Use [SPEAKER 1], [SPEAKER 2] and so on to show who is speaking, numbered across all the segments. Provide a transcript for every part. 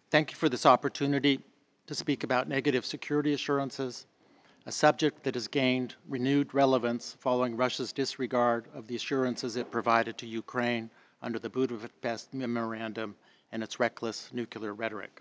[SPEAKER 1] Thank you for this opportunity to speak about negative security assurances, a subject that has gained renewed relevance following Russia's disregard of the assurances it provided to Ukraine under the Budapest Memorandum and its reckless nuclear rhetoric.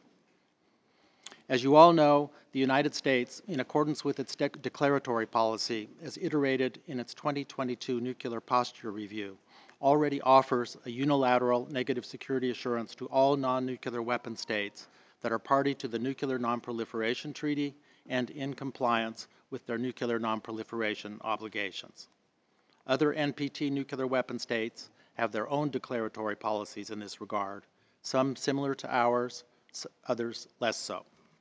[SPEAKER 1] As you all know, the United States, in accordance with its declaratory policy, as iterated in its 2022 Nuclear Posture Review, already offers a unilateral negative security assurance to all non-nuclear weapon states that are party to the Nuclear Non-Proliferation Treaty and in compliance with their nuclear non-proliferation obligations. Other NPT nuclear weapon states have their own declaratory policies in this regard, some similar to ours, others less so.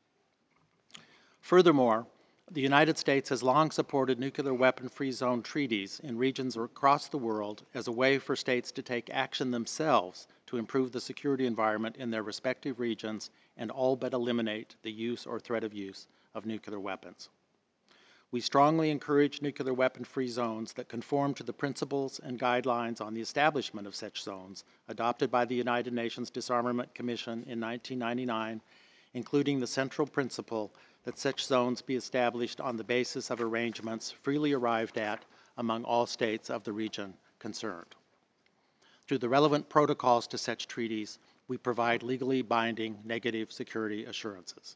[SPEAKER 1] Furthermore, the United States has long supported nuclear weapon-free zone treaties in regions across the world as a way for states to take action themselves to improve the security environment in their respective regions and all but eliminate the use or threat of use of nuclear weapons. We strongly encourage nuclear weapon-free zones that conform to the principles and guidelines on the establishment of such zones adopted by the United Nations Disarmament Commission in 1999, including the central principle that such zones be established on the basis of arrangements freely arrived at among all states of the region concerned. Through the relevant protocols to such treaties, we provide legally binding negative security assurances.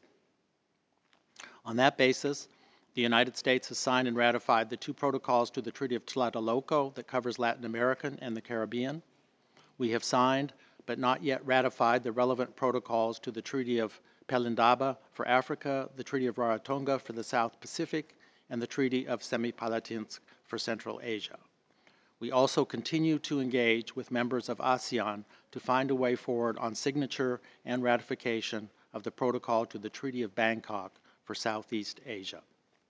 [SPEAKER 1] On that basis, the United States has signed and ratified the two protocols to the Treaty of Tlatelolco that covers Latin America and the Caribbean. We have signed but not yet ratified the relevant protocols to the Treaty of Pelindaba for Africa, the Treaty of Rarotonga for the South Pacific, and the Treaty of Semipalatinsk for Central Asia. We also continue to engage with members of ASEAN to find a way forward on signature and ratification of the protocol to the Treaty of Bangkok for Southeast Asia.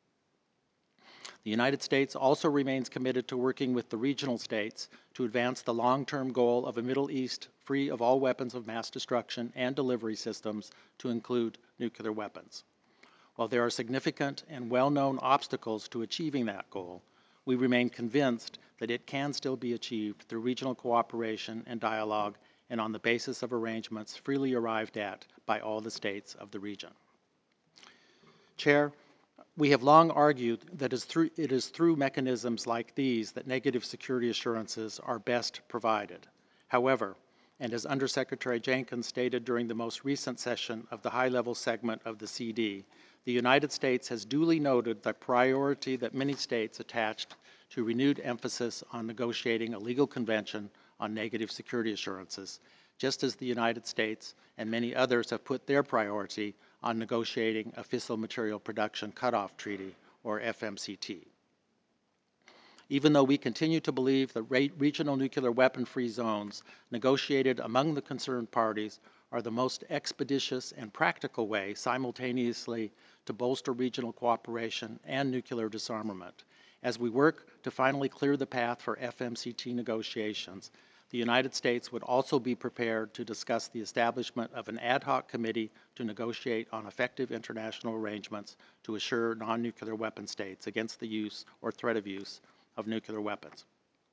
[SPEAKER 1] The United States also remains committed to working with the regional states to advance the long-term goal of a Middle East free of all weapons of mass destruction and delivery systems to include nuclear weapons. While there are significant and well-known obstacles to achieving that goal, we remain convinced that it can still be achieved through regional cooperation and dialogue and on the basis of arrangements freely arrived at by all the states of the region. Chair, we have long argued that it is through mechanisms like these that negative security assurances are best provided. However, and as Undersecretary Jenkins stated during the most recent session of the high-level segment of the CD, the United States has duly noted the priority that many states attached to renewed emphasis on negotiating a legal convention on negative security assurances, just as the United States and many others have put their priority on negotiating a Fissile Material Production Cutoff Treaty, or FMCT. Even though we continue to believe that regional nuclear weapon-free zones negotiated among the concerned parties are the most expeditious and practical way simultaneously to bolster regional cooperation and nuclear disarmament, as we work to finally clear the path for FMCT negotiations, the United States would also be prepared to discuss the establishment of an ad hoc committee to negotiate on effective international arrangements to assure non-nuclear weapon states against the use or threat of use of nuclear weapons.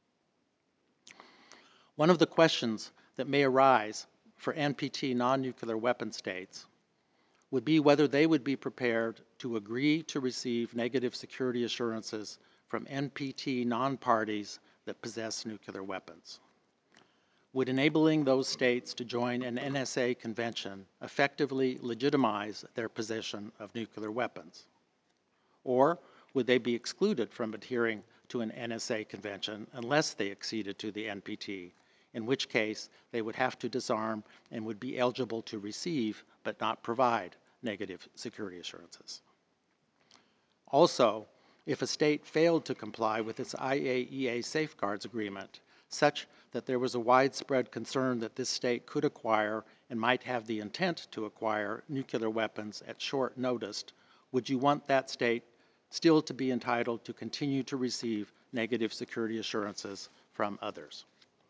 [SPEAKER 1] One of the questions that may arise for NPT non-nuclear weapon states would be whether they would be prepared to agree to receive negative security assurances from NPT non-parties that possess nuclear weapons. Would enabling those states to join an NSA convention effectively legitimize their possession of nuclear weapons? Or would they be excluded from adhering to an NSA convention unless they acceded to the NPT, in which case they would have to disarm and would be eligible to receive but not provide negative security assurances? Also, if a state failed to comply with its IAEA safeguards agreement, such that there was a widespread concern that this state could acquire and might have the intent to acquire nuclear weapons at short notice, would you want that state still to be entitled to continue to receive negative security assurances from others?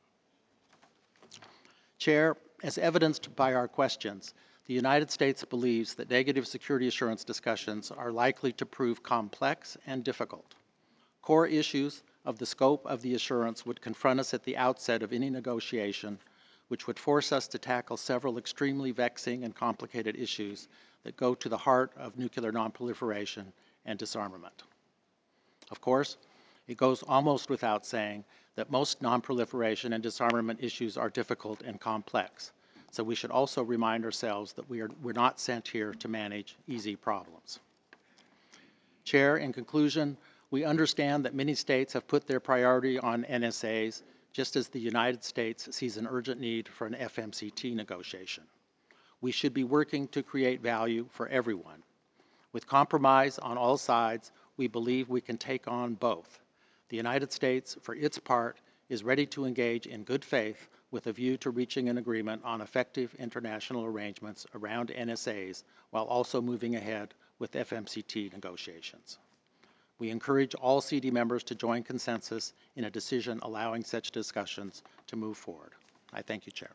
[SPEAKER 1] Chair, as evidenced by our questions, the United States believes that negative security assurance discussions are likely to prove complex and difficult. Core issues of the scope of the assurance would confront us at the outset of any negotiation, which would force us to tackle several extremely vexing and complicated issues that go to the heart of nuclear nonproliferation and disarmament. Of course, it goes almost without saying that most nonproliferation and disarmament issues are difficult and complex, so we should also remind ourselves that we're not sent here to manage easy problems. Chair, in conclusion, we understand that many states have put their priority on NSAs, just as the United States sees an urgent need for an FMCT negotiation. We should be working to create value for everyone. With compromise on all sides, we believe we can take on both. The United States, for its part, is ready to engage in good faith with a view to reaching an agreement on effective international arrangements around NSAs while also moving ahead with FMCT negotiations. We encourage all CD members to join consensus in a decision allowing such discussions to move forward. I thank you, Chair.